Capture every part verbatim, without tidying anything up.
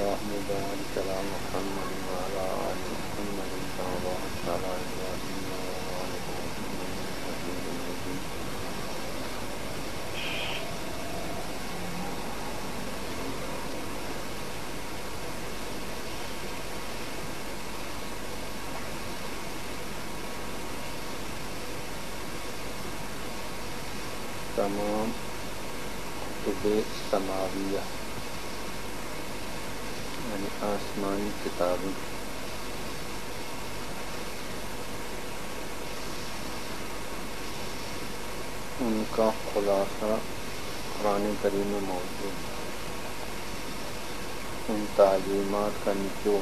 اللهم بارك على محمد وعلى آل محمد كما باركت على إبراهيم وعلى آل إبراهيم إنك حميد مجيد. تمام کتب سماویہ یعنی آسمانی کتابیں ان کا خلاصہ قرآن کریم میں موجود ہے. ان تعلیمات کا نچوڑ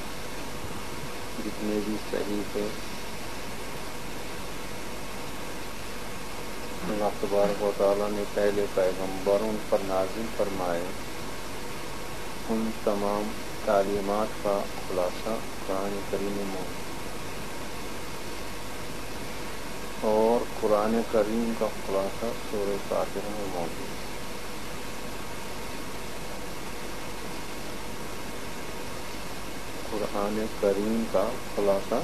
جتنے بھی صحیفے اللہ تبارک و تعالیٰ نے پہلے پیغمبروں پر نازل فرمائے ان تمام تعلیمات کا خلاصہ قرآن کریم میں موجود اور قرآن کریم کا خلاصہ سورہ فاتحہ میں موجود ہے. قرآن کریم کا خلاصہ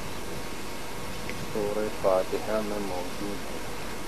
سورہ فاتحہ میں موجود ہے.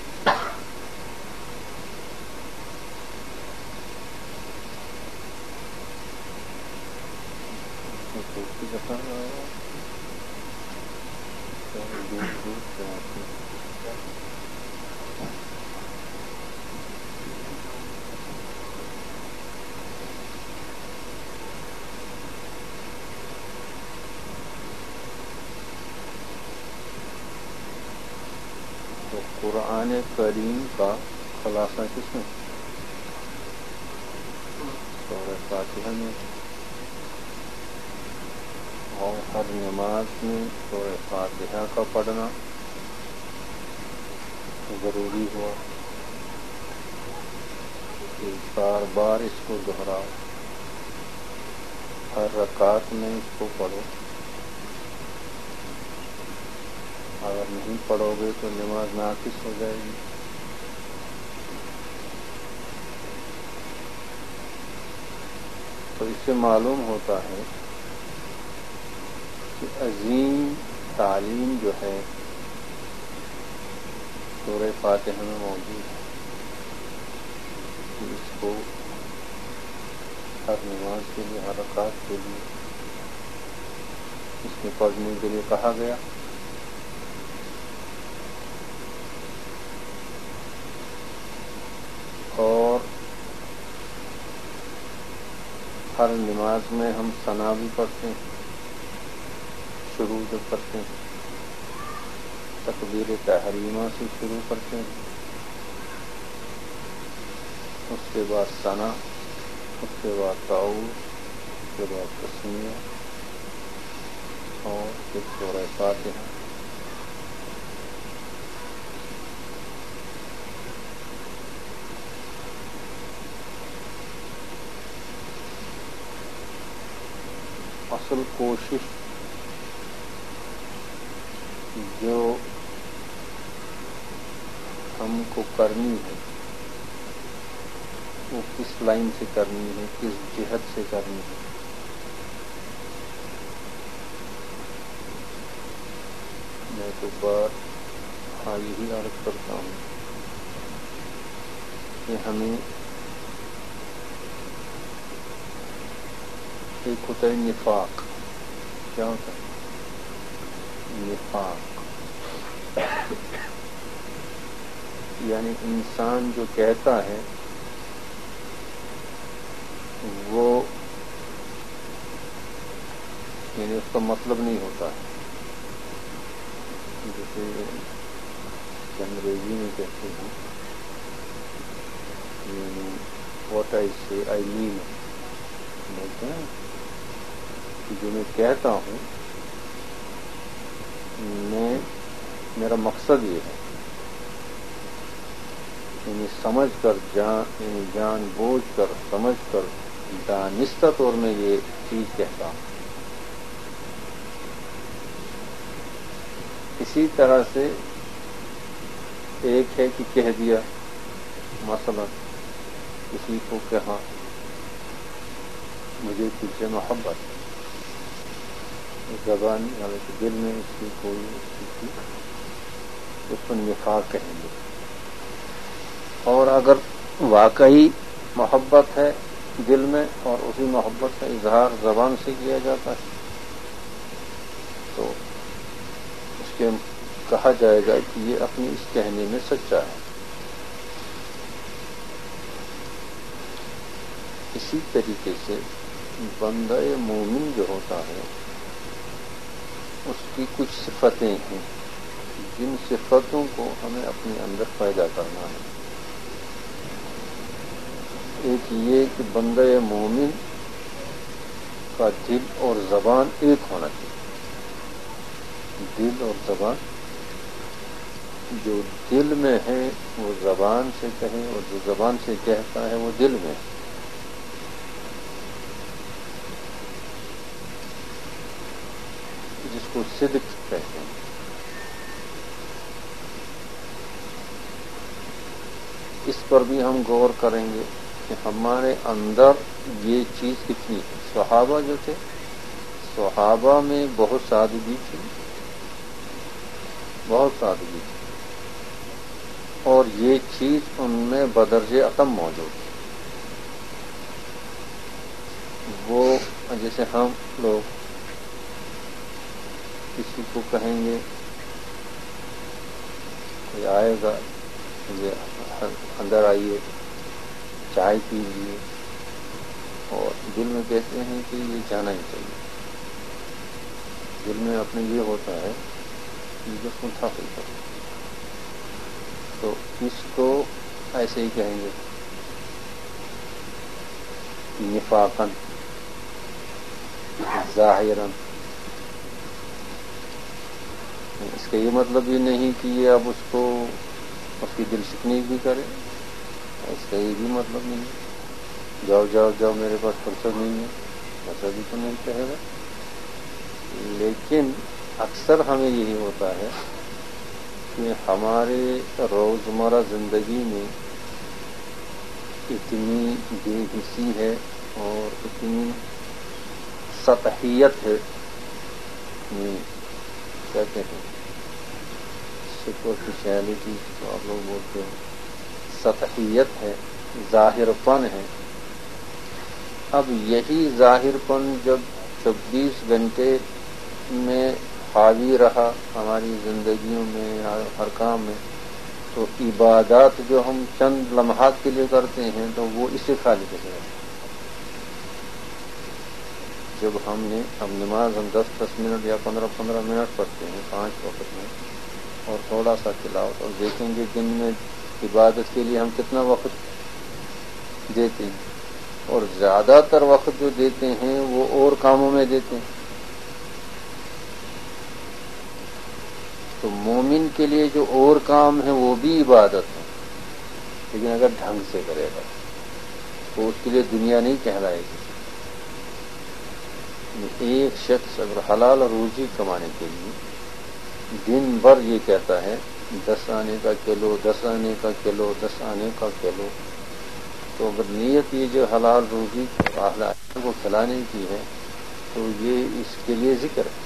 تو قرآن کریم کا خلاصہ کس میں؟ سورہ فاتحہ میں. اور ہر نماز میں سورہ فاتحہ کا پڑھنا ضروری ہوا کہ بار بار اس کو دہراؤ، ہر رکعت میں اس کو پڑھو. اگر نہیں پڑھو گے تو نماز ناقص ہو جائے گی. تو اس سے معلوم ہوتا ہے کہ عظیم تعلیم جو ہے سورہ فاتحہ میں موجود ہے. اس کو ہر نماز کے لیے، ہر رکعت کے لیے اس میں پڑھنے کے لیے کہا گیا. اور ہر نماز میں ہم ثنا بھی پڑھتے ہیں. شروع جب کرتے ہیں تکبیر تحریمہ سے شروع کرتے ہیں، اس کے بعد ثنا، اس کے بعد تعوذ، اس کے بعد تسمیہ اور پھر سورہ فاتحہ. اصل کوشش جو ہم کو کرنی ہے وہ کس لائن سے کرنی ہے، کس جہت سے کرنی ہے. میں تو بار ہاں یہی عرض کرتا ہوں کہ ہمیں ایک ہوتا ہے نفاق. کیا ہوتا ہے؟ نفاق یعنی انسان جو کہتا ہے وہ یعنی اس کا مطلب نہیں ہوتا ہے. جیسے انگریزی میں کہتے ہیں یعنی واٹ آئی سے آئی مین، بولتے ہیں کہ جو میں کہتا ہوں میں میرا مقصد یہ ہے، یعنی سمجھ کر جان یعنی جان بوجھ کر سمجھ کر دانستہ طور میں یہ چیز کہتا ہوں. اسی طرح سے ایک ہے کہ کہہ دیا، مثلا کسی کو کہا مجھے تجھ سے محبت، زبان والے کے دل میں اس کی کوئی کی اس کو نفاق کہیں گے. اور اگر واقعی محبت ہے دل میں اور اسی محبت کا اظہار زبان سے کیا جاتا ہے تو اس کے کہا جائے گا کہ یہ اپنی اس کہنے میں سچا ہے. اسی طریقے سے بندہ مومن جو ہوتا ہے اس کی کچھ صفتیں ہیں جن صفتوں کو ہمیں اپنے اندر پیدا کرنا ہے. ایک یہ کہ بندہ مومن کا دل اور زبان ایک ہونا چاہیے. دل اور زبان جو دل میں ہے وہ زبان سے کہے اور جو زبان سے کہتا ہے وہ دل میں ہے. جس کو صدق کہتے ہیں. اس پر بھی ہم غور کریں گے کہ ہمارے اندر یہ چیز کتنی ہے. صحابہ جو تھے صحابہ میں بہت سادگی تھی بہت سادگی تھی اور یہ چیز ان میں بدرجہ عتم موجود ہے. وہ جیسے ہم لوگ کسی کو کہیں گے کوئی آئے گا اندر آئیے چائے پیجیے اور دل میں کہتے ہیں کہ یہ جانا ہی چاہیے. دل میں اپنے یہ ہوتا ہے کہ جس کو حاصل کرو تو اس کو ایسے ہی کہیں گے نفاقاً ظاہراً. اس کا یہ مطلب یہ نہیں کہ یہ اب اس کو اس کی دل شکنی بھی کرے. اس کا یہ بھی مطلب نہیں ہے جاؤ جاؤ جاؤ میرے پاس فرصت نہیں ہے ایسا بھی تو نہیں کہے گا. لیکن اکثر ہمیں یہی ہوتا ہے کہ ہمارے روزمرہ زندگی میں اتنی بے حسی ہے اور اتنی سطحیت ہے کہتے ہیں سپرفیشیلٹی تو آپ لوگ بولتے ہیں سطحیت ہے ظاہر پن ہے. اب یہی ظاہر پن جب چوبیس گھنٹے میں حاوی رہا ہماری زندگیوں میں ہر کام میں تو عبادات جو ہم چند لمحات کے لیے کرتے ہیں تو وہ اس سے خالی ہو جائے. جب ہم نے اب نماز ہم دس دس منٹ یا پندرہ پندرہ منٹ پڑھتے ہیں پانچ وقت میں اور تھوڑا سا تلاوت اور دیکھیں گے دن میں عبادت کے لیے ہم کتنا وقت دیتے ہیں اور زیادہ تر وقت جو دیتے ہیں وہ اور کاموں میں دیتے ہیں. تو مومن کے لیے جو اور کام ہے وہ بھی عبادت ہے لیکن اگر ڈھنگ سے کرے گا تو اس کے لیے دنیا نہیں کہلائے گی. ایک شخص اگر حلال روزی کمانے کے لیے دن بھر یہ کہتا ہے دس آنے کا کلو دس آنے کا کلو دس آنے کا کلو تو اگر نیت یہ جو حلال روزی اہل کو کھلانے کی ہے تو یہ اس کے لیے ذکر ہے.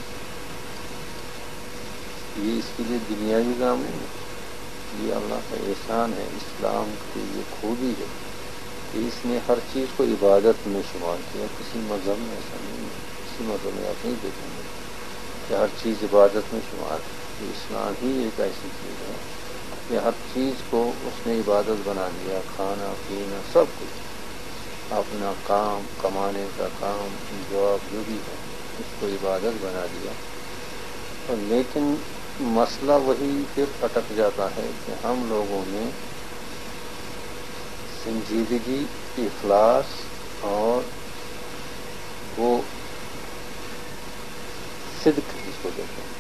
یہ اس کے لیے دنیاوی کام نہیں ہے. یہ اللہ کا احسان ہے اسلام کی یہ خوبی ہے کہ اس نے ہر چیز کو عبادت میں شمار کیا. کسی مذہب میں ایسا نہیں ہے. کسی مذہب میں آپ نہیں دیکھیں گے کہ ہر چیز عبادت میں شمار ہے. اسلام ہی ایک ایسی چیز ہے کہ ہر چیز کو اس نے عبادت بنا دیا. کھانا پینا سب کچھ اپنا کام کمانے کا کام جواب جو بھی ہے اس کو عبادت بنا دیا. لیکن مسئلہ وہی پھر اٹک جاتا ہے کہ ہم لوگوں نے سنجیدگی اخلاص اور وہ صدق جس کو کہتے ہیں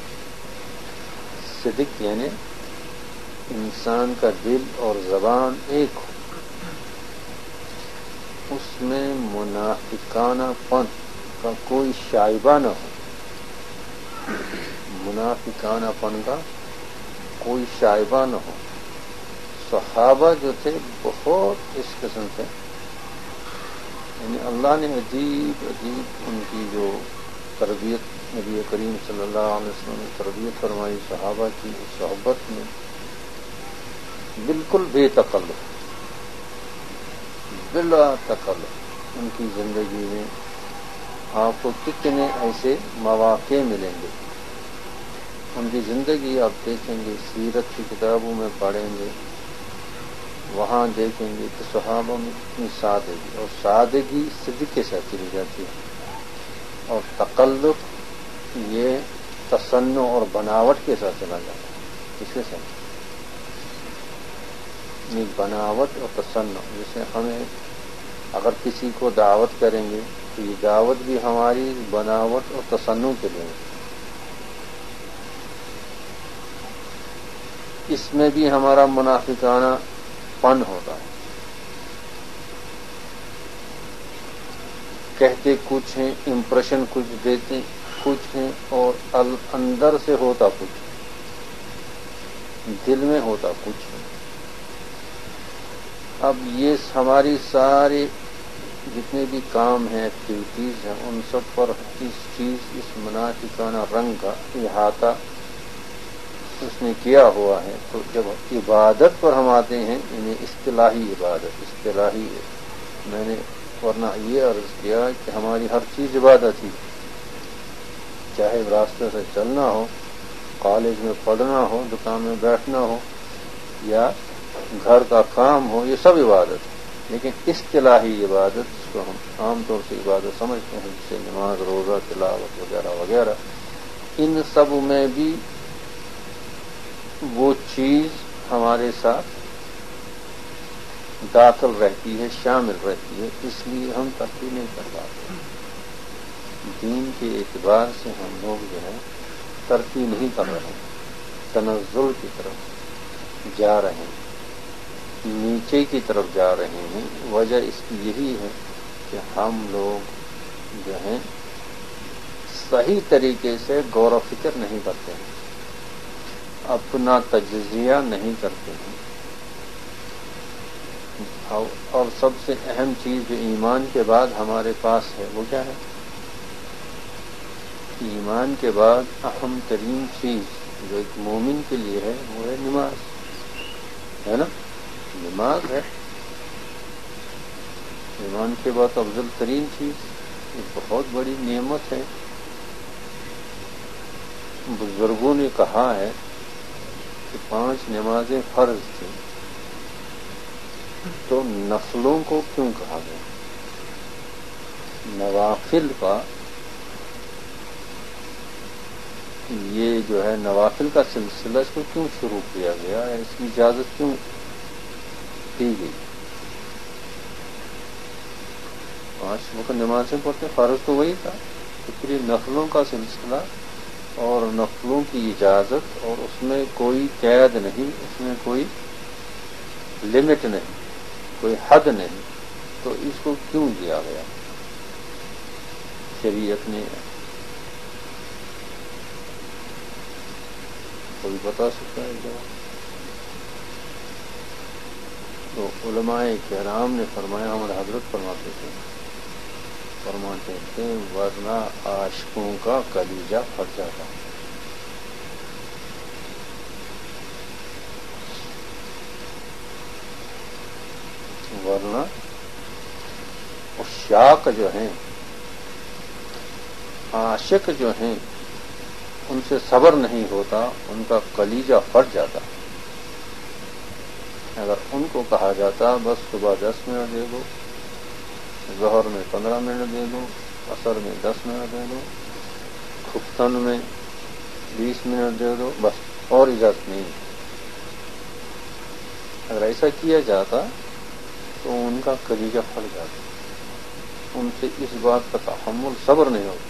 صدق یعنی انسان کا دل اور زبان ایک ہو اس میں منافقانہ پن کا کوئی شائبہ نہ ہو. منافقانہ پن کا کوئی شائبہ نہ ہو. صحابہ جو تھے بہت اس قسم سے یعنی اللہ نے عجیب عجیب ان کی جو تربیت نبی کریم صلی اللہ علیہ وسلم نے تربیت فرمائی صحابہ کی صحبت میں، بالکل بے تکلف، بلا تکلف ان کی زندگی میں آپ کو کتنے ایسے مواقع ملیں گے. ان کی زندگی آپ دیکھیں گے، سیرت کی کتابوں میں پڑھیں گے، وہاں دیکھیں گے کہ صحابہ میں کتنی سادگی، اور سادگی صدق کے ساتھ چلی جاتی ہے، اور تکلف یہ تصنع اور بناوٹ کے ساتھ چلا جاتا ہے. اس کے ساتھ یہ بناوٹ اور تصنع، جیسے ہمیں اگر کسی کو دعوت کریں گے تو یہ دعوت بھی ہماری بناوٹ اور تصنع کے لیے، اس میں بھی ہمارا منافقانہ پن ہوتا ہے. کہتے کچھ ہیں، امپریشن کچھ دیتے کچھ ہیں، اور اندر سے ہوتا کچھ، دل میں ہوتا کچھ ہے. اب یہ ہماری سارے جتنے بھی کام ہیں، ایکٹیویٹیز ہیں، ان سب پر اس چیز اس منافقانہ رنگ کا احاطہ اس نے کیا ہوا ہے. تو جب عبادت پر ہم آتے ہیں، انہیں اصطلاحی عبادت، اصطلاحی ہے. میں نے ورنہ یہ عرض کیا کہ ہماری ہر چیز عبادت ہی، چاہے راستے سے چلنا ہو، کالج میں پڑھنا ہو، دکان میں بیٹھنا ہو، یا گھر کا کام ہو، یہ سب عبادت ہے. لیکن اصطلاحی عبادت جس کو ہم عام طور سے عبادت سمجھتے ہیں، جیسے نماز، روزہ، تلاوت وغیرہ وغیرہ، ان سب میں بھی وہ چیز ہمارے ساتھ داخل رہتی ہے، شامل رہتی ہے. اس لیے ہم ترقی نہیں کر پاتے. دین کے اعتبار سے ہم لوگ جو ہے ترقی نہیں کر رہے ہیں، تنزل کی طرف جا رہے ہیں، نیچے کی طرف جا رہے ہیں. وجہ اس کی یہی ہے کہ ہم لوگ جو ہیں صحیح طریقے سے غور و فکر نہیں کرتے ہیں، اپنا تجزیہ نہیں کرتے ہیں. اور سب سے اہم چیز جو ایمان کے بعد ہمارے پاس ہے وہ کیا ہے؟ ایمان کے بعد اہم ترین چیز جو ایک مومن کے لیے ہے وہ ہے نماز، ہے نا؟ نماز ہے ایمان کے بعد افضل ترین چیز، ایک بہت بڑی نعمت ہے. بزرگوں نے کہا ہے کہ پانچ نمازیں فرض تھیں، تو نفلوں کو کیوں کہا گیا؟ نوافل کا یہ جو ہے نوافل کا سلسلہ اس کو کیوں شروع کیا گیا، اس کی اجازت کیوں دی گئی؟ پانچ وقت نمازیں پڑھتے، فرض تو وہی تھا، تو پھر یہ نفلوں کا سلسلہ اور نفلوں کی اجازت، اور اس میں کوئی قید نہیں، اس میں کوئی لمٹ نہیں، کوئی حد نہیں، تو اس کو کیوں دیا گیا شریعت نے؟ کوئی بتا سکتا ہے جواب؟ تو علماء کرام نے فرمایا، ہمارے حضرت فرماتے تھے فرماتے تھے ورنہ عاشقوں کا کلیجہ پھٹ جاتا. ورنہ عشاق جو ہیں، عاشق جو ہیں، ان سے صبر نہیں ہوتا، ان کا کلیجہ پھٹ جاتا. اگر ان کو کہا جاتا بس صبح دس منٹ دے دو، ظہر میں پندرہ منٹ دے دو، عصر میں دس منٹ دے دو، خفتن میں بیس منٹ دے دو، بس اور اجازت نہیں. اگر ایسا کیا جاتا تو ان کا کلیجہ پھٹ جاتا، ان سے اس بات کا تحمل صبر نہیں ہوتا.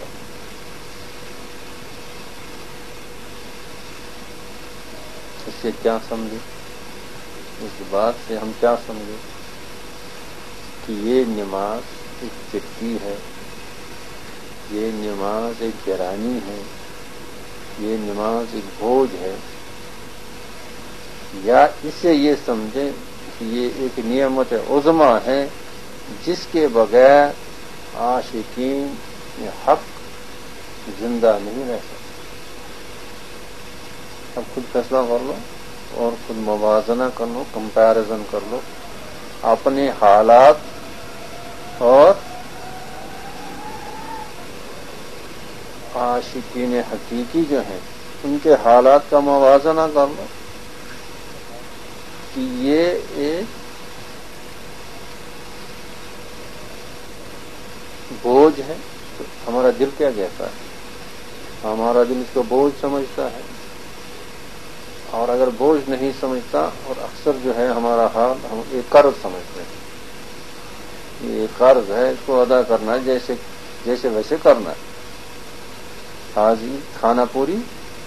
اس سے کیا سمجھے؟ اس بات سے ہم کیا سمجھے کہ یہ نماز ایک چٹھی ہے، یہ نماز ایک گرانی ہے، یہ نماز ایک بوجھ ہے، یا اسے یہ سمجھیں کہ یہ ایک نعمت عظمیٰ ہے جس کے بغیر عاشقین حق زندہ نہیں رہ سکتے. اب خود فیصلہ کر لو اور خود موازنہ کر لو، کمپیرزن کر لو اپنے حالات اور عاشقین حقیقی جو ہیں ان کے حالات کا موازنہ کر لو کہ یہ ایک بوجھ ہے. تو ہمارا دل کیا کہتا ہے؟ ہمارا دل اس کو بوجھ سمجھتا ہے، اور اگر بوجھ نہیں سمجھتا، اور اکثر جو ہے ہمارا حال ہم ایک قرض سمجھتے ہیں، یہ قرض ہے، اس کو ادا کرنا ہے، جیسے جیسے ویسے کرنا ہے. حاضی کھانا پوری،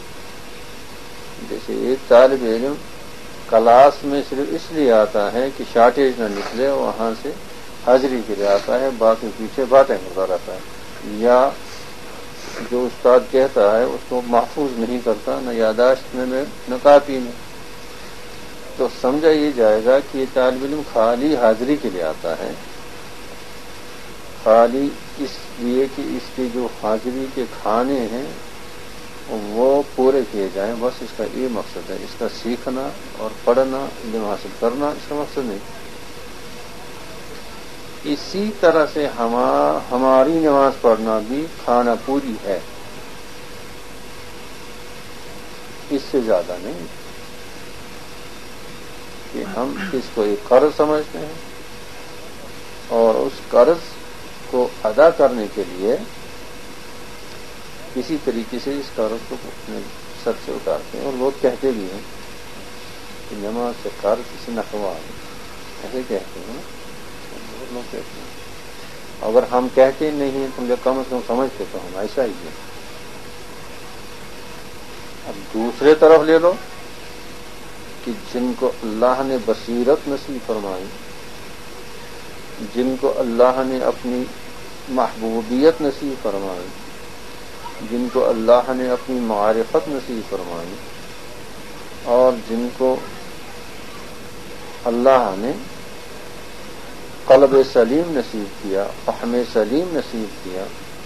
جیسے ایک طالب علم کلاس میں صرف اس لیے آتا ہے کہ شارٹیج نہ نکلے، وہاں سے حاضری کے لیے آتا ہے، باقی پیچھے باتیں کرتا رہتا ہے، یا جو استاد کہتا ہے اس کو محفوظ نہیں کرتا، نہ یاداشت میں نہ کاپی میں. تو سمجھا یہ جائے گا کہ یہ طالب علم خالی حاضری کے لیے آتا ہے، خالی اس لیے کہ اس کے جو حاضری کے کھانے ہیں وہ پورے کیے جائیں، بس اس کا یہ مقصد ہے. اس کا سیکھنا اور پڑھنا، علم حاصل کرنا اس کا مقصد نہیں. اسی طرح سے ہماری نماز پڑھنا بھی کھانا پوری ہے، اس سے زیادہ نہیں، کہ ہم اس کو ایک قرض سمجھتے ہیں اور اس قرض کو ادا کرنے کے لیے کسی طریقے سے اس قرض کو اپنے سر سے اتارتے ہیں. اور لوگ کہتے بھی ہیں کہ نماز سے قرض اسے نقوا ہے، ایسے کہتے ہیں، بہت لوگ کہتے ہیں. اگر ہم کہتے نہیں تم جو کم از کم سمجھتے تو ہم ایسا ہی ہے. اب دوسرے طرف لے لو کہ جن کو اللہ نے بصیرت نصیب فرمائی، جن کو اللہ نے اپنی محبوبیت نصیب فرمائی، جن کو اللہ نے اپنی معرفت نصیب فرمائی، اور جن کو اللہ نے قلب سلیم نصیب کیا، فہم سلیم نصیب کیا،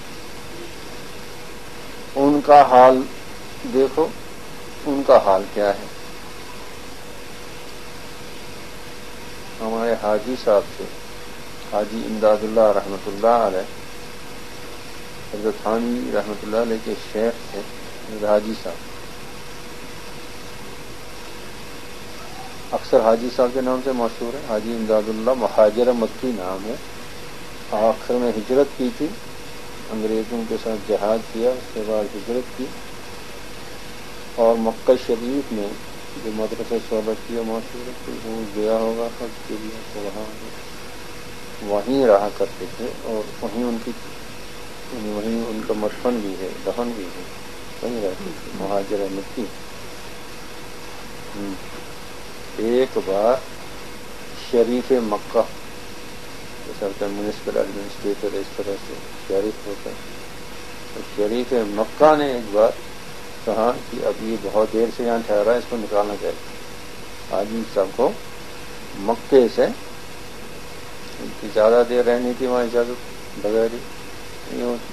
ان کا حال دیکھو، ان کا حال کیا ہے. ہمارے حاجی صاحب سے، حاجی امداد اللہ رحمۃ اللہ علیہ، حضرت تھانوی رحمۃ اللہ علیہ کے شیخ تھے حاجی صاحب. اکثر حاجی صاحب کے نام سے مشہور ہے. حاجی امداد اللہ مہاجر مکی نام ہے. آخر میں ہجرت کی تھی، انگریزوں کے ساتھ جہاد کیا، اس کے بعد ہجرت کی، اور مکہ شریف میں جو مدرسہ صحبت کیا مشہور ہے، وہ گیا ہوگا حج کے لیے، تو وہاں وہیں رہا کرتے تھے، اور وہیں ان کی وہیں ان کا مدفن بھی ہے، دفن بھی ہے، وہیں رہتے تھے، مہاجر مکی. ایک بار شریف مکہ جیسا میونسپل ایڈمنسٹریٹر اس طرح سے شریف ہوتا ہے، تو شریف مکہ نے ایک بار کہا کہ اب یہ بہت دیر سے یہاں ٹھہرا ہے، اس کو نکالنا چاہیے. حاجی صاحب کو مکے سے ان کی زیادہ دیر رہنے کی وہاں اجازت بغیر ہی نہیں ہوتی.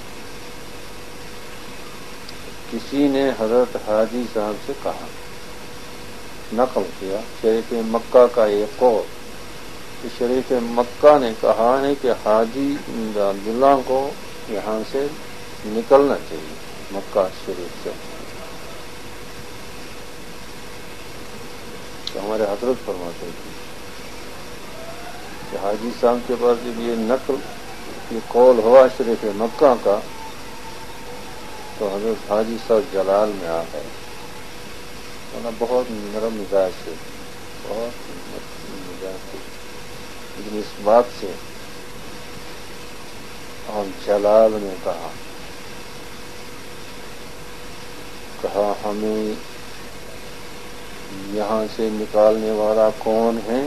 کسی نے حضرت حاجی صاحب سے کہا، نقل کیا شریف مکہ کا ایک قول، کہ شریف مکہ نے کہا ہے کہ حاجی امداد اللہ کو یہاں سے نکلنا چاہیے، مکہ شریف سے. تو ہمارے حضرت فرماتے تھے کہ حاجی صاحب کے پاس جب یہ نقل یہ قول ہوا شریف مکہ کا، تو حضرت حاجی صاحب جلال میں آ گئے. بہت نرم مزاج سے، بہت نرم مزاج سے، لیکن اس بات سے ہم جلال نے کہا کہا ہمیں یہاں سے نکالنے والا کون ہے؟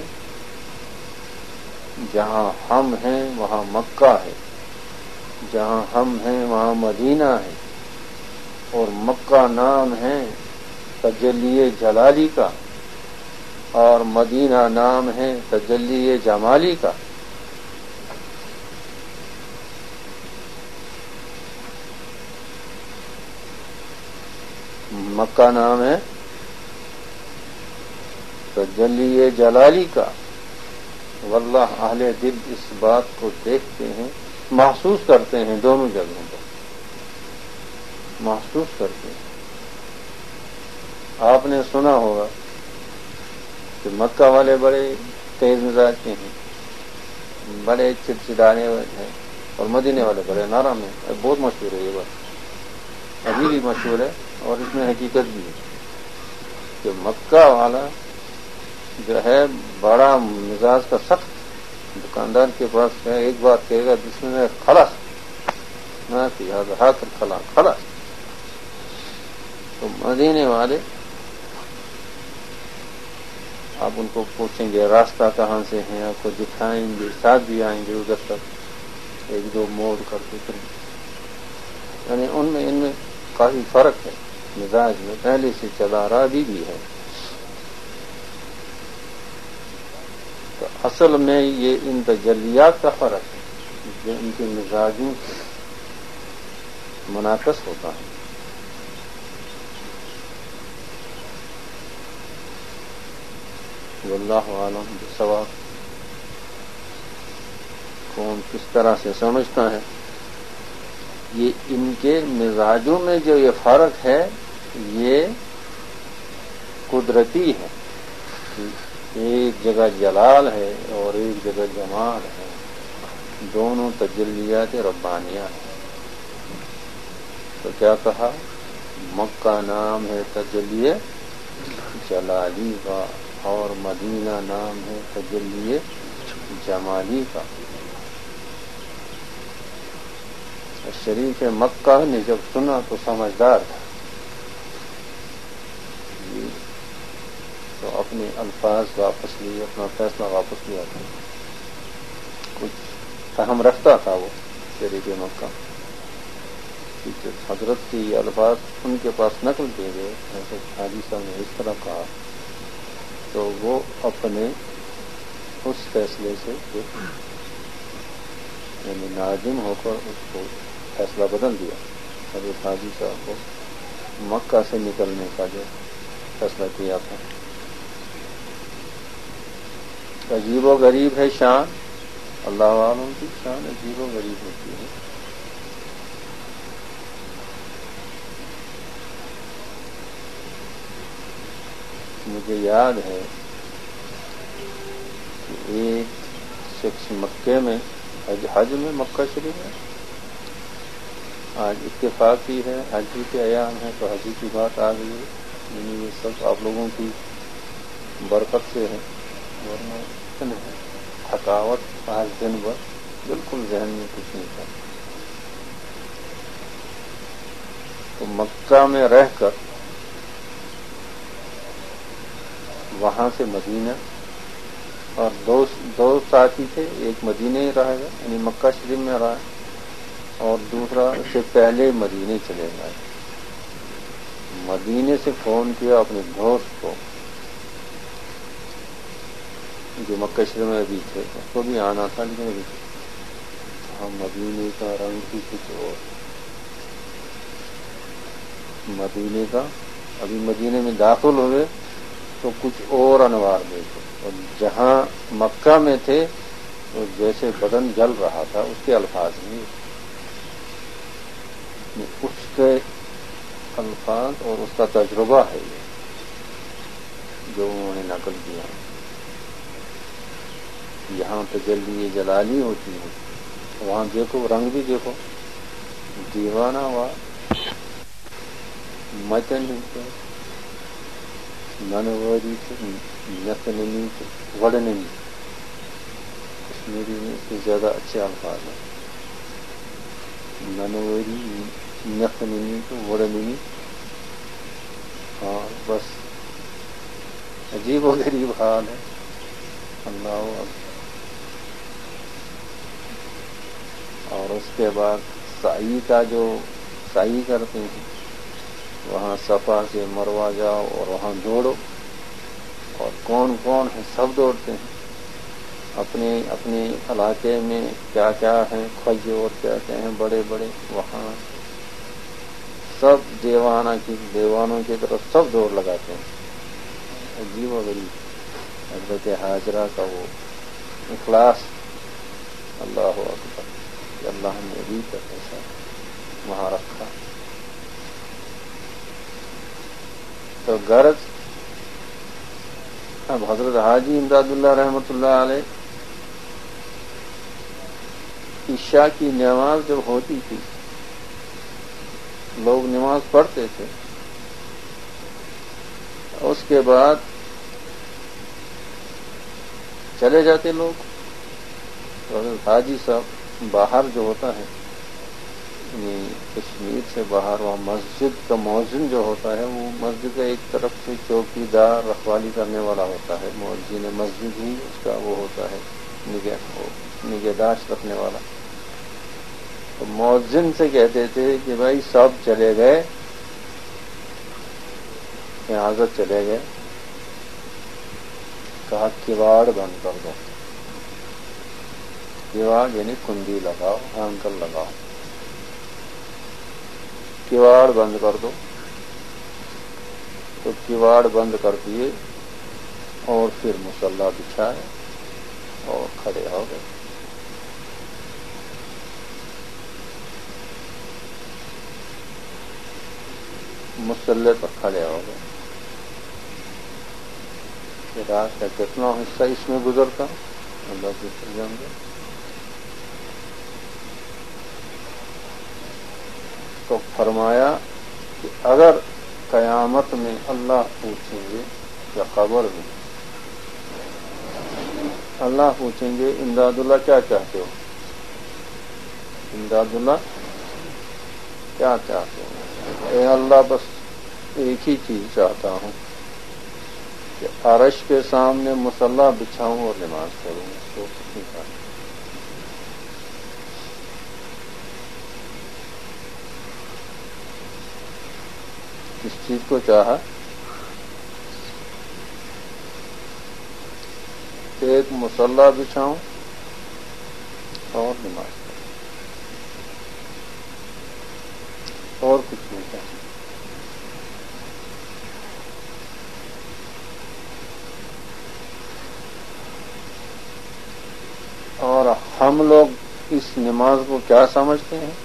جہاں ہم ہیں وہاں مکہ ہے، جہاں ہم ہیں وہاں مدینہ ہے، اور مکہ نام ہے تجلی جلالی کا، اور مدینہ نام ہے تجلی جمالی کا. مکہ نام ہے تجلی جلالی کا. واللہ اہل دل اس بات کو دیکھتے ہیں، محسوس کرتے ہیں، دونوں جگہوں پر محسوس کرتے ہیں. آپ نے سنا ہوگا کہ مکہ والے بڑے تیز مزاج کے ہیں، بڑے چڑچڑانے ہیں، اور مدینے والے بڑے نرم ہیں. بہت مشہور ہے یہ بات، ابھی بھی مشہور ہے، اور اس میں حقیقت بھی ہے کہ مکہ والا جو ہے بڑا مزاج کا سخت. دکاندار کے پاس ہے ایک بات کہے گا جس میں خلاص نہ کیا کر کھلا خلاص. تو مدینے والے آپ ان کو پوچھیں گے راستہ کہاں سے ہیں، آپ کو دکھائیں گے، ساتھ بھی آئیں گے ادھر تک ایک دو موڑ کر کے پھر. یعنی ان میں ان میں کافی فرق ہے مزاج میں، پہلے سے چلا رہا ابھی بھی ہے. تو اصل میں یہ ان تجلیات کا فرق ہے جو ان کے مزاجوں سے منعکس ہوتا ہے. واللہ عالم بالصواب. کون کس طرح سے سمجھتا ہے یہ ان کے مزاجوں میں جو یہ فرق ہے یہ قدرتی ہے. ایک جگہ جلال ہے اور ایک جگہ جمال ہے، دونوں تجلیات ربانیہ ہیں. تو کیا کہا؟ مکہ نام ہے تجلی جلالی کا اور مدینہ نام ہے تجلی جمالی کا. شریف مکہ نے جب سنا تو سمجھدار تھا، تو اپنے الفاظ واپس لیے، اپنا فیصلہ واپس لیا تھا. کچھ فہم رکھتا تھا وہ شریف مکہ، کیونکہ حضرت کے یہ الفاظ ان کے پاس نقل کیے گئے، جیسے حاجی صاحب نے اس طرح کہا، تو وہ اپنے اس فیصلے سے یعنی نازم ہو کر اس کو فیصلہ بدل دیا. حضرت حاجی صاحب کو مکہ سے نکلنے کا جو فیصلہ کیا تھا. عجیب و غریب ہے شان، اللہ عالم کی شان عجیب و غریب ہوتی ہے. مجھے یاد ہے کہ ایک شخص مکے میں حج حج میں مکہ شریف ہے، آج اتفاقی ہے، حج کے ایام ہے تو حج کی بات آ گئی ہے. یعنی یہ سب آپ لوگوں کی برکت سے ہے، ورنہ تھکاوٹ پانچ دن بھر بالکل ذہن میں کچھ نہیں تھا. تو مکہ میں رہ کر وہاں سے مدینہ، اور دو دو ساتھی تھے، ایک مدینہ ہی رہے گا یعنی مکہ شریف میں رہا، اور دوسرا سے پہلے مدینے چلے گئے. مدینے سے فون کیا اپنے دوست کو جو مکہ شریف میں ابھی تھے، اس کو بھی آنا تھا لیکن ابھی ہم مدینے کا رنگ بھی کچھ اور، مدینے کا ابھی مدینے میں داخل ہوئے تو کچھ اور انوار دیکھے، اور جہاں مکہ میں تھے تو جیسے بدن جل رہا تھا اس کے الفاظ میں، اس کے الفاظ اور اس کا تجربہ ہے یہ جو انہوں نے نقل کیا. یہاں تجلی جلالی ہوتی ہے، وہاں دیکھو رنگ بھی دیکھو، دیوانہ ہوا متن ننوری نتنی وڑنی، کشمیری میں سے زیادہ اچھے الفاظ ہیں. ننوری نتنی تو وڑنی، ہاں بس عجیب و غریب حال ہے. اللہ اکبر. اور اس کے بعد سعی کا جو سعی کرتے ہیں، وہاں صفا سے مروہ جاؤ اور وہاں دوڑو، اور کون کون ہے سب دوڑتے ہیں. اپنے اپنے علاقے میں کیا کیا ہیں کھج اور کیا کیا ہیں بڑے بڑے، وہاں سب دیوانہ کی دیوانوں کی طرف سب دوڑ لگاتے ہیں. عجیب و غریب حضرت حاجرہ کا وہ اخلاص. اللہ اکبر کہ اللہ نے بھی ایسا وہاں رکھا. تو غرض اب حضرت حاجی امداد اللہ رحمۃ اللہ علیہ عشاء کی نماز جب ہوتی تھی لوگ نماز پڑھتے تھے. اس کے بعد چلے جاتے لوگ. تو حضرت حاجی صاحب باہر جو ہوتا ہے یعنی کشمیر سے باہر وہاں مسجد کا مؤذن جو ہوتا ہے وہ مسجد کا ایک طرف سے چوکی دار رکھوالی کرنے والا ہوتا ہے. مؤذن مسجد ہی اس کا وہ ہوتا ہے نگہداشت رکھنے والا. تو مؤذن سے کہتے تھے کہ بھائی سب چلے گئے حاضر چلے گئے. کہا کواڑ بند کر دو. کواڑ یعنی کنڈی لگاؤ ہینکل لگاؤ. کواڑ بند کر دو. تو کواڑ بند کر دیے اور پھر مصلی بچھائے اور کھڑے ہو گئے. مصلی پر کھڑے ہو گئے. رات کا کتنا حصہ اس میں گزرتا اللہ کی سمجھیں گے. تو فرمایا کہ اگر قیامت میں اللہ پوچھیں گے یا قبر میں اللہ پوچھیں گے امداد اللہ کیا چاہتے ہو؟ امداد اللہ کیا چاہتے ہو؟ اے اللہ بس ایک ہی چیز چاہتا ہوں کہ عرش کے سامنے مصلی بچھاؤں اور نماز پڑھوں. تو کس چیز کو چاہا؟ ایک مصلی بچھاؤں اور نماز پڑھوں اور کچھ نہیں چاہیے. اور ہم لوگ اس نماز کو کیا سمجھتے ہیں؟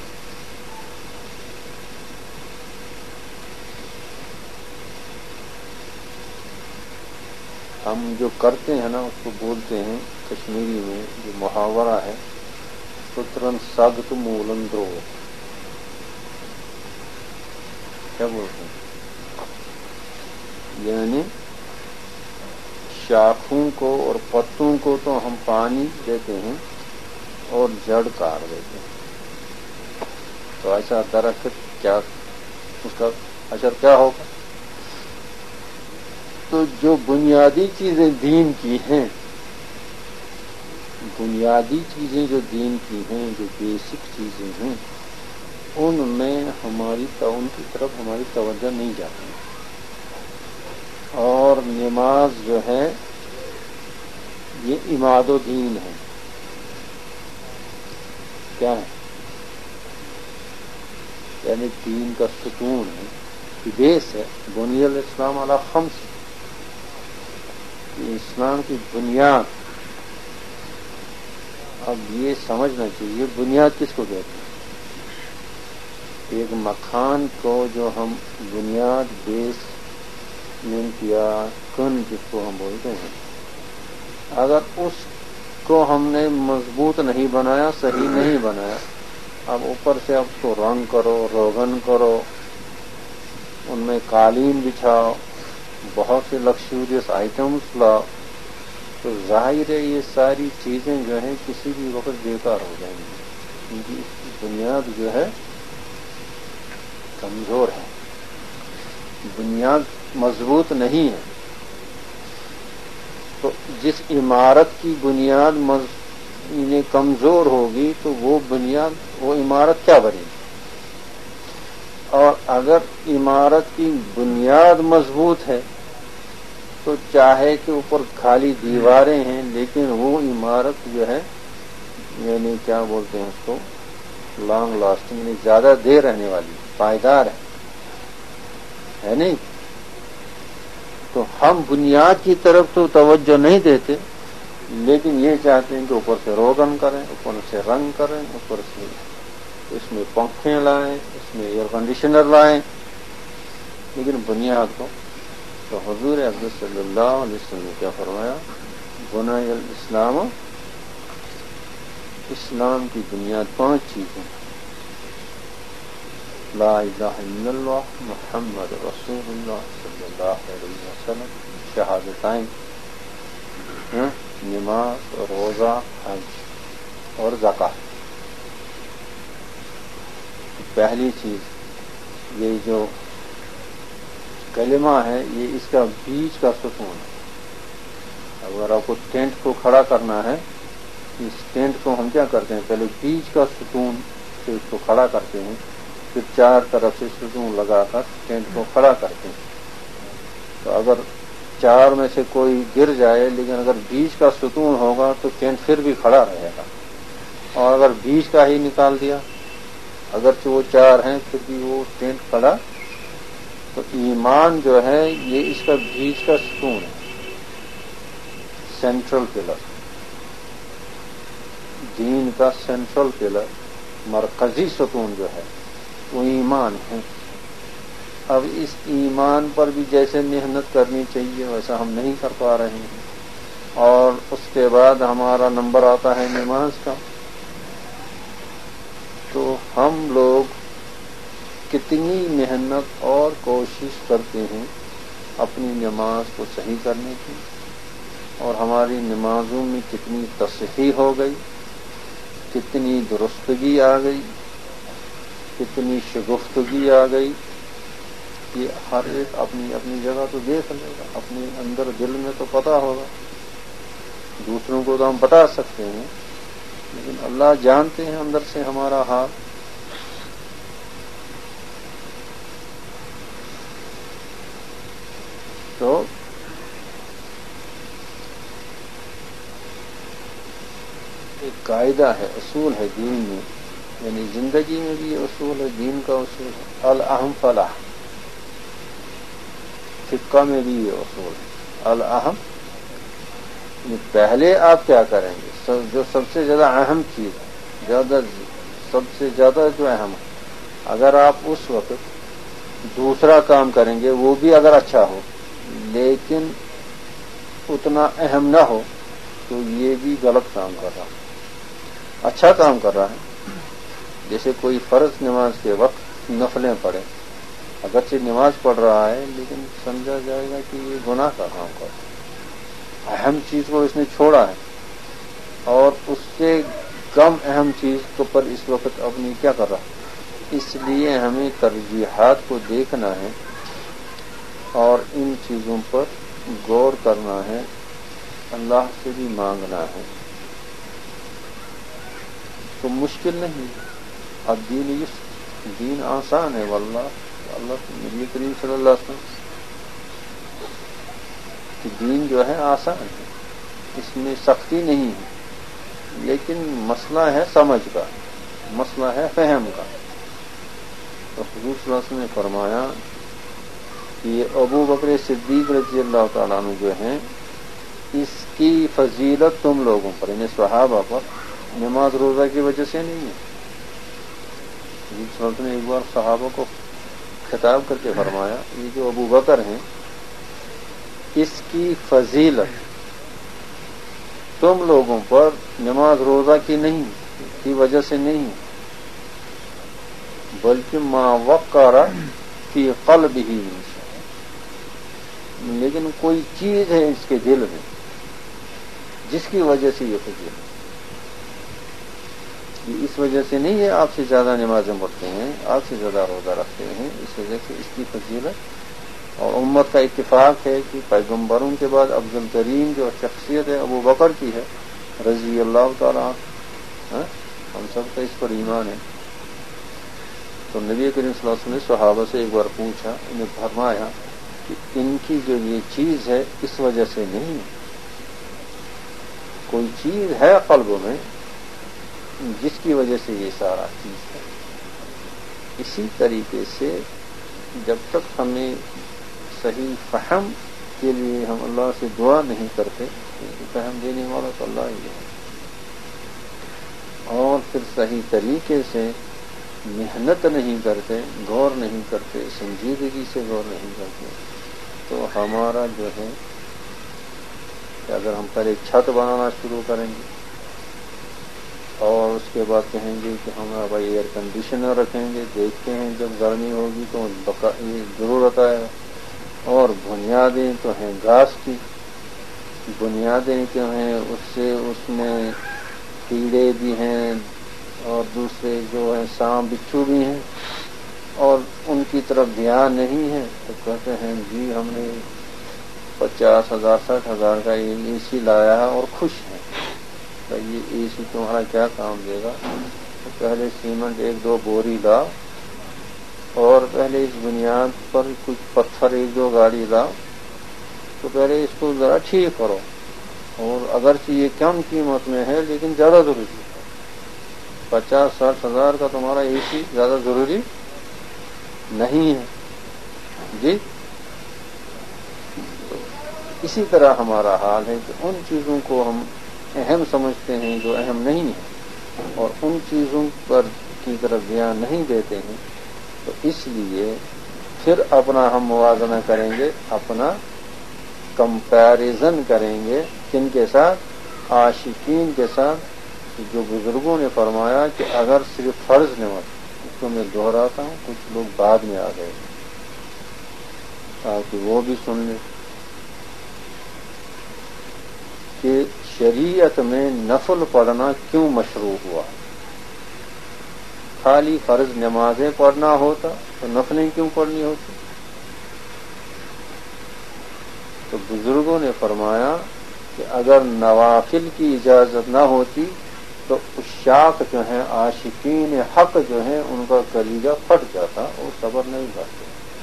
ہم جو کرتے ہیں نا اس کو بولتے ہیں کشمیری میں جو محاورہ ہے سترن ساگت مولن درو. کیا بولتے ہیں؟ یعنی شاخوں کو اور پتوں کو تو ہم پانی دیتے ہیں اور جڑ کاٹ دیتے ہیں. تو ایسا درخت کیا اس کا اثر کیا ہوگا؟ تو جو بنیادی چیزیں دین کی ہیں بنیادی چیزیں جو دین کی ہیں جو بیسک چیزیں ہیں ان میں ہماری ان کی طرف ہماری توجہ نہیں جاتی. اور نماز جو ہے یہ عماد و دین ہے. کیا ہے؟ یعنی دین کا ستون ہے بیس ہے. بنی الاسلام علی خمس. اسلام کی بنیاد. اب یہ سمجھنا چاہیے بنیاد کس کو کہتے ہیں؟ ایک مکان کو جو ہم بنیاد بیس منٹ یا کن جس کو ہم بولتے ہیں اگر اس کو ہم نے مضبوط نہیں بنایا صحیح نہیں بنایا اب اوپر سے اب اس کو رنگ کرو روغن کرو ان میں قالین بچھاؤ بہت سے لکشوریس آئٹمس لاؤ تو ظاہر ہے یہ ساری چیزیں جو ہیں کسی بھی وقت بیکار ہو جائیں گی. ان کی بنیاد جو ہے کمزور ہے. بنیاد مضبوط نہیں ہے. تو جس عمارت کی بنیاد مز... کمزور ہوگی تو وہ بنیاد وہ عمارت کیا بنے گی؟ اور اگر عمارت کی بنیاد مضبوط ہے تو چاہے کہ اوپر خالی دیواریں ہیں لیکن وہ عمارت جو ہے یعنی کیا بولتے ہیں اس کو لانگ لاسٹنگ یعنی زیادہ دیر رہنے والی. پائیدار ہے ہے نہیں. تو ہم بنیاد کی طرف تو توجہ نہیں دیتے، لیکن یہ چاہتے ہیں کہ اوپر سے روغن کریں، اوپر سے رنگ کریں، اوپر سے اس میں پنکھے لائیں، اس میں ایئر کنڈیشنر لائیں، لیکن بنیاد کو تو حضور اقدس صلی اللہ علیہ وسلم نے کیا فرمایا؟ بنی الاسلام، اسلام کی بنیاد پانچ چیزیں: لا الہ الا اللہ محمد رسول اللہ صلی اللہ علیہ وسلم، شہادتین، نماز، روزہ، حج اور زکوٰۃ. پہلی چیز یہ جو کلمہ ہے یہ اس کا بیج کا ستون ہے. اگر آپ کو ٹینٹ کو کھڑا کرنا ہے، اس ٹینٹ کو ہم کیا کرتے ہیں؟ پہلے بیج کا ستون سے اس کو کھڑا کرتے ہیں، پھر چار طرف سے ستون لگا کر ٹینٹ کو کھڑا کرتے ہیں. تو اگر چار میں سے کوئی گر جائے لیکن اگر بیج کا ستون ہوگا تو ٹینٹ پھر بھی کھڑا رہے گا. اور اگر بیج کا ہی نکال دیا، اگرچہ وہ چار ہیں پھر بھی وہ ٹینٹ کھڑا. تو ایمان جو ہے یہ اس کا بیج کا ستون ہے، سینٹرل پلر، دین کا سینٹرل پلر، مرکزی ستون جو ہے وہ ایمان ہے. اب اس ایمان پر بھی جیسے محنت کرنی چاہیے ویسا ہم نہیں کر پا رہے ہیں. اور اس کے بعد ہمارا نمبر آتا ہے نماز کا. تو ہم لوگ کتنی محنت اور کوشش کرتے ہیں اپنی نماز کو صحیح کرنے کی، اور ہماری نمازوں میں کتنی تصحیح ہو گئی، کتنی درستگی آ گئی، کتنی شگفتگی آ گئی. یہ ہر ایک اپنی اپنی جگہ تو دیکھ لے گا، اپنے اندر دل میں تو پتہ ہوگا. دوسروں کو تو ہم بتا سکتے ہیں لیکن اللہ جانتے ہیں اندر سے ہمارا حال. تو ایک قاعدہ ہے، اصول ہے دین میں، یعنی زندگی میں بھی یہ اصول ہے، دین کا اصول ہے، الاہم فلاح. فقہ میں بھی یہ اصول ہے، الاہم. پہلے آپ کیا کریں گے؟ جو سب سے زیادہ اہم چیز ہے، زیادہ سب سے زیادہ جو اہم ہے، اگر آپ اس وقت دوسرا کام کریں گے وہ بھی اگر اچھا ہو لیکن اتنا اہم نہ ہو تو یہ بھی غلط کام کر رہا ہے. اچھا کام کر رہا ہے، جیسے کوئی فرض نماز کے وقت نفلیں پڑھے، اگرچہ نماز پڑھ رہا ہے لیکن سمجھا جائے گا کہ یہ گناہ کا کام کر رہا ہے. اہم چیز کو اس نے چھوڑا ہے اور اس سے کم اہم چیز کو پر اس وقت اپنی کیا کر رہا ہے. اس لیے ہمیں ترجیحات کو دیکھنا ہے اور ان چیزوں پر غور کرنا ہے، اللہ سے بھی مانگنا ہے. تو مشکل نہیں، اب دین یسر، دین آسان ہے. واللہ اللہ نبی کریم صلی اللہ علیہ وسلم کہ دین جو ہے آسان ہے، اس میں سختی نہیں ہے، لیکن مسئلہ ہے سمجھ کا، مسئلہ ہے فہم کا. تو حضور صلی اللہ علیہ وسلم نے فرمایا کہ یہ ابو بکر صدیق رضی اللہ تعالیٰ عنہ جو ہیں، اس کی فضیلت تم لوگوں پر، یعنی صحابہ پر، نماز روزہ کی وجہ سے نہیں ہے. حضور صلی اللہ علیہ وسلم نے ایک بار صحابہ کو خطاب کر کے فرمایا یہ جو ابو بکر ہیں اس کی فضیلت تم لوگوں پر نماز روزہ کی نہیں کی وجہ سے نہیں، بلکہ ما وقر فی قلبہ، لیکن کوئی چیز ہے اس کے دل میں جس کی وجہ سے یہ فضیلت. یہ اس وجہ سے نہیں ہے آپ سے زیادہ نمازیں پڑھتے ہیں، آپ سے زیادہ روزہ رکھتے ہیں، اس وجہ سے اس کی فضیلت. اور امت کا اتفاق ہے کہ پیغمبروں کے بعد افضل ترین جو شخصیت ہے ابو بکر کی ہے رضی اللہ تعالیٰ عنہ. ہم سب کا اس پر ایمان ہے. تو نبی کریم صلی اللہ علیہ وسلم نے صحابہ سے ایک بار پوچھا، انہیں فرمایا کہ ان کی جو یہ چیز ہے اس وجہ سے نہیں، کوئی چیز ہے قلب میں جس کی وجہ سے یہ سارا چیز ہے. اسی طریقے سے جب تک ہمیں صحیح فہم کے لیے ہم اللہ سے دعا نہیں کرتے، فہم دینے والا تو اللہ ہی ہے، اور پھر صحیح طریقے سے محنت نہیں کرتے، غور نہیں کرتے، سنجیدگی سے غور نہیں کرتے، تو ہمارا جو ہے کہ اگر ہم پہلے چھت بنانا شروع کریں گے اور اس کے بعد کہیں گے کہ ہم بھائی ایئر کنڈیشنر رکھیں گے، دیکھتے ہیں جب گرمی ہوگی تو ضرورت آئے گا، اور بنیادیں تو ہیں گھاس کی، بنیادیں جو ہیں اس سے اس میں کیڑے بھی ہیں اور دوسرے جو ہیں سانپ بچھو بھی ہیں، اور ان کی طرف دھیان نہیں ہے، تو کہتے ہیں جی ہم نے پچاس ہزار ساٹھ ہزار کا اے سی لایا ہے اور خوش ہیں۔ تو یہ اے سی تمہارا کیا کام دے گا؟ تو پہلے سیمنٹ ایک دو بوری لا، اور پہلے اس بنیاد پر کچھ پتھر ایک دو گاڑی لا، تو پہلے اس کو ذرا ٹھیک کرو، اور اگرچہ یہ کم قیمت میں ہے لیکن زیادہ ضروری ہے۔ پچاس ساٹھ ہزار کا تمہارا اے سی زیادہ ضروری نہیں ہے جی۔ اسی طرح ہمارا حال ہے کہ ان چیزوں کو ہم اہم سمجھتے ہیں جو اہم نہیں ہیں، اور ان چیزوں پر کی طرف دھیان نہیں دیتے ہیں، تو اس لیے پھر اپنا ہم موازنہ کریں گے، اپنا کمپیریزن کریں گے کن کے ساتھ؟ عاشقین کے ساتھ، جو بزرگوں نے فرمایا کہ اگر صرف فرض نماز، اس کو میں دہراتا ہوں، کچھ لوگ بعد میں آ گئے تاکہ وہ بھی سن لیں کہ شریعت میں نفل پڑھنا کیوں مشروع ہوا؟ خالی فرض نمازیں پڑھنا ہوتا تو نفلیں کیوں پڑھنی ہوتی؟ تو بزرگوں نے فرمایا کہ اگر نوافل کی اجازت نہ ہوتی تو عشاق جو ہیں، عاشقین حق جو ہیں، ان کا کلیجہ پھٹ جاتا اور صبر نہیں کرتے،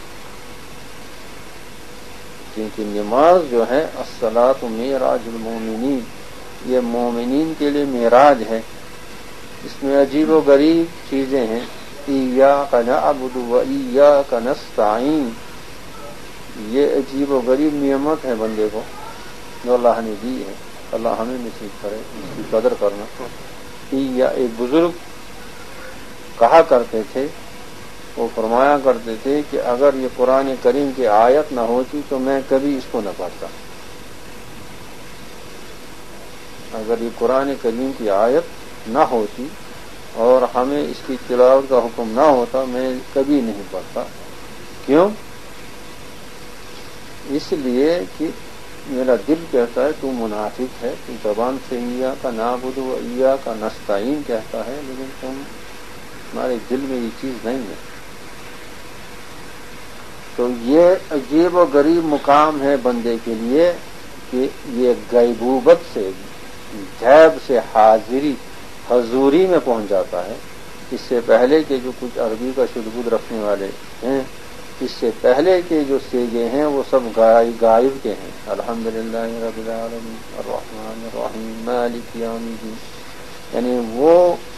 کیونکہ نماز جو ہے الصلاۃ معراج المومنین، یہ مومنین کے لیے معراج ہے۔ اس میں عجیب و غریب چیزیں ہیں، ایاک نعبد و ایاک نستعین، یہ عجیب و غریب نعمت ہے بندے کو جو اللہ نے دی ہے، اللہ ہمیں نصیب کرے اس کی قدر کرنا۔ یا ایک بزرگ کہا کرتے تھے، وہ فرمایا کرتے تھے کہ اگر یہ قرآن کریم کی آیت نہ ہوتی تو میں کبھی اس کو نہ پڑھتا، اگر یہ قرآن کریم کی آیت نہ ہوتی اور ہمیں اس کی تلاوت کا حکم نہ ہوتا میں کبھی نہیں پڑھتا۔ کیوں؟ اس لیے کہ میرا دل کہتا ہے تو منافق ہے، تو زبان سے ایاک نعبد و ایاک نستعین کہتا ہے، لیکن تم ہمارے دل میں یہ چیز نہیں ہے۔ تو یہ عجیب و غریب مقام ہے بندے کے لیے کہ یہ غیبوبت سے، غیب سے حاضری حضوری میں پہنچ جاتا ہے۔ اس سے پہلے کے جو کچھ عربی کا شدبود رکھنے والے ہیں، اس سے پہلے کے جو سیگے ہیں وہ سب غائب کے ہیں۔ الحمدللہ رب العالمین الرحمن الرحیم مالک یوم الدین، یعنی وہ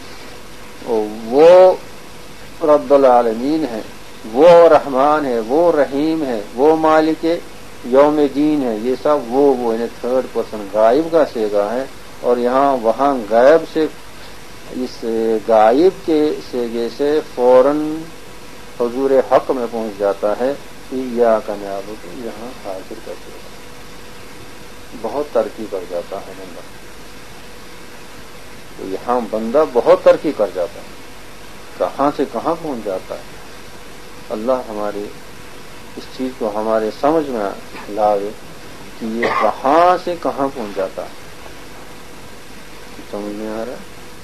وہ رب العالمین ہے، وہ رحمان ہے، وہ رحیم ہے، وہ مالک یوم دین ہے، یہ سب وہ وہ یعنی تھرڈ پرسن غائب کا سیگا ہے، اور یہاں وہاں غائب سے اس غائب کے سیگے سے فوراً حضور حق میں پہنچ جاتا ہے۔ ایاک نعبد، یہاں حاضر کر دیتا، بہت ترقی کر جاتا ہے بندہ، تو یہاں بندہ بہت ترقی کر جاتا ہے، کہاں سے کہاں پہنچ جاتا ہے۔ اللہ ہماری اس چیز کو ہمارے سمجھ میں لاوے کہ یہ کہاں سے کہاں پہنچ جاتا ہے، سمجھ میں آ رہا ہے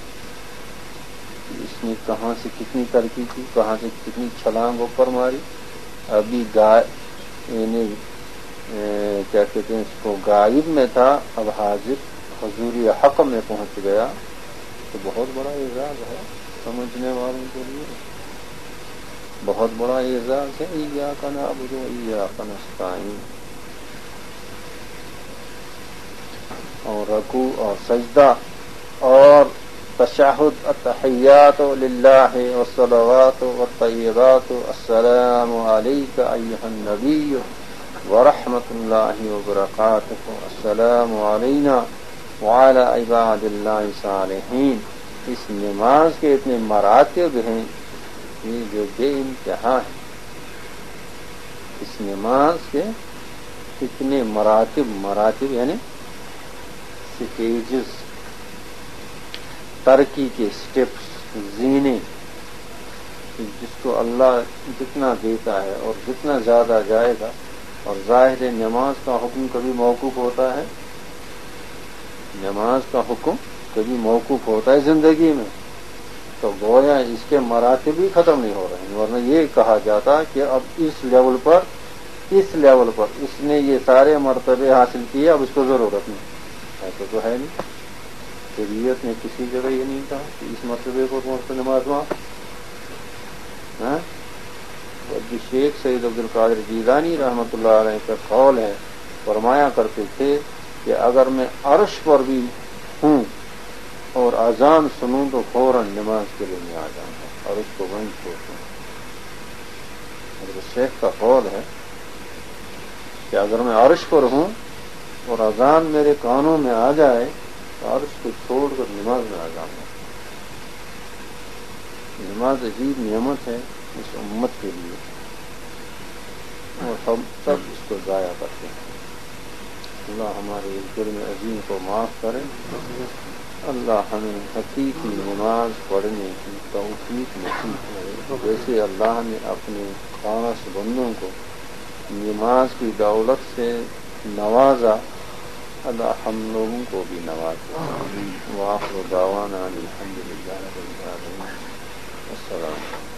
اس نے کہاں سے کتنی ترقی کی، کہاں سے کتنی چھلانگ اوپر ماری۔ ابھی گائے یعنی کیا کہتے ہیں اس کو، غائب میں تھا، اب حاضر حضور حق میں پہنچ گیا، تو بہت بڑا اعزاز ہے سمجھنے والوں کے لیے، بہت بڑا اعزاز ہے۔ ایاک نعبد و ایاک نستعین، اور رکوع اور سجدہ اور تشہد التحیات للہ والصلوات والطیبات السلام علیک ایھا النبی ورحمۃ اللہ وبرکاتہ السلام علینا وعلی عباد اللہ الصالحین. اس نماز کے اتنے مراتب ہیں یہ جو بے انتہا ہیں. اس نماز کے اتنے مراتب مراتب یعنی سٹیجز، ترقی کے سٹیپس، زینے، جس کو اللہ جتنا دیتا ہے اور جتنا زیادہ جائے گا. اور ظاہر نماز کا حکم کبھی موقوف ہوتا ہے، نماز کا حکم کبھی موقوف ہوتا ہے زندگی میں، تو گویا اس کے مراتب بھی ختم نہیں ہو رہے ہیں. ورنہ یہ کہا جاتا کہ اب اس لیول پر اس لیول پر اس نے یہ سارے مرتبے حاصل کیے، اب اس کو ضرورت نہیں. ایسا تو ہے نہیں، شریعت نے کسی جگہ یہ نہیں کہا کہ اس مرتبے کو پہنچتے نماز وہاں. شیخ سید عبد القادر جیلانی رحمۃ اللہ علیہ کا قول ہے، فرمایا کرتے تھے کہ اگر میں عرش پر بھی ہوں اور اذان سنوں تو فوراً نماز کے لیے میں آ جاؤں گا اور اس کو وہیں چھوڑوں. حضرت شیخ کا قول ہے کہ اگر میں عرش پر ہوں اور اذان میرے کانوں میں آ جائے تو عرش کو چھوڑ کر نماز میں آ جاؤں گا. نماز عجیب نعمت ہے اس امت کے لیے اور ہم سب اس کو ضائع کرتے ہیں. اللہ ہمارے اس جرم عظیم کو معاف کرے. اللہ ہمیں حقیقی نماز پڑھنے کی توفیق نصیب کرے جیسے اللہ نے اپنے خاص بندوں کو نماز کی دولت سے نوازا. اللہ ہم لوگوں کو بھی نوازا. وآخر دعوانا الحمد للہ رب العالمین. السلام علیکم.